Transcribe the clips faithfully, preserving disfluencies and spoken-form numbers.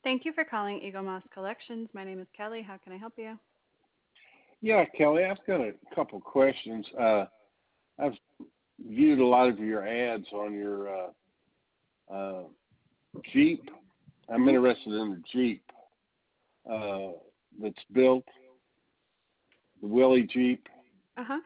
Thank you for calling Eagle Moss Collections. My name is Kelly. How can I help you? Yeah, Kelly, I've got a couple questions. Uh, I've viewed a lot of your ads on your uh, uh, Jeep. I'm Mhm. interested in the Jeep uh, that's built, the Willie Jeep. Uh huh.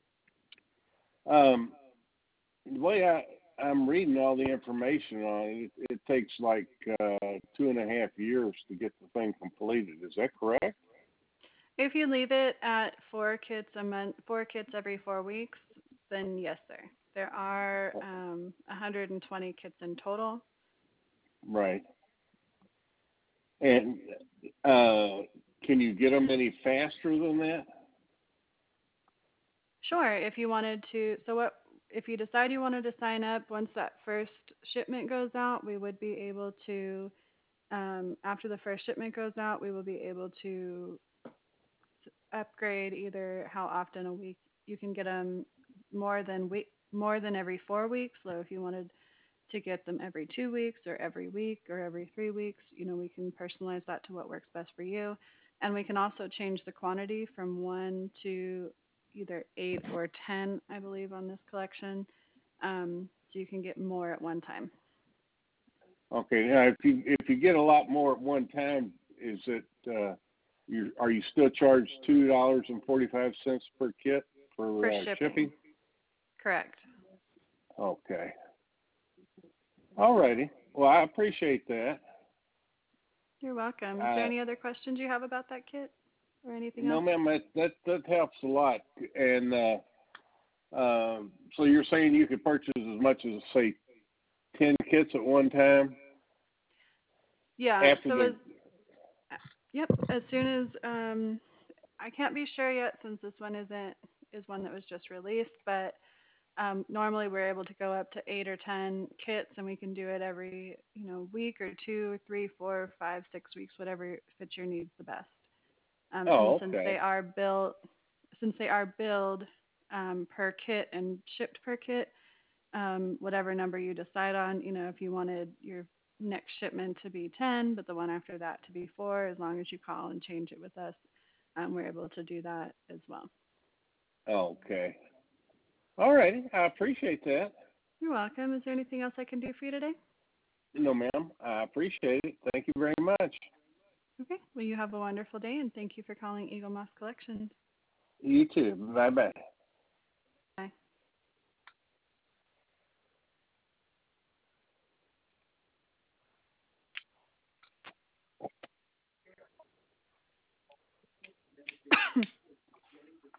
Um, the way I, I'm reading all the information on it, it, it takes like uh, two and a half years to get the thing completed. Is that correct? If you leave it at four kits a month, four kits every four weeks, then yes, sir. There are um, one hundred twenty kits in total. Right. And uh, can you get them any faster than that? Sure, if you wanted to. So what if you decide you wanted to sign up once that first shipment goes out, we would be able to um, after the first shipment goes out, we will be able to upgrade either how often a week you can get them more than week more than every four weeks. So if you wanted to get them every two weeks or every week or every three weeks, you know, we can personalize that to what works best for you. And we can also change the quantity from one to either eight or ten, I believe, on this collection. Um, so you can get more at one time. Okay. Now, if you if you get a lot more at one time, is it uh, you are you still charged two dollars and forty five cents per kit for For uh, shipping. shipping? Correct. Okay. All righty. Well, I appreciate that. You're welcome. Is there Uh, any other questions you have about that kit or anything no, else? ma'am, that, that that helps a lot. And uh, uh, so you're saying you could purchase as much as say ten kits at one time Yeah, after so as the. yep, as soon as um I can't be sure yet since this one isn't is one that was just released, but um normally we're able to go up to eight or ten kits and we can do it every, you know, week or two, three, four, five, six weeks, whatever fits your needs the best. Um and Oh, since they okay. are built since they are billed um per kit and shipped per kit, um, whatever number you decide on. You know, if you wanted your next shipment to be ten, but the one after that to be four, as long as you call and change it with us, um, we're able to do that as well. Okay. All righty. I appreciate that. You're welcome. Is there anything else I can do for you today? No, ma'am. I appreciate it. Thank you very much. Okay. Well, you have a wonderful day, and thank you for calling Eagle Moss Collections. You too. Bye bye.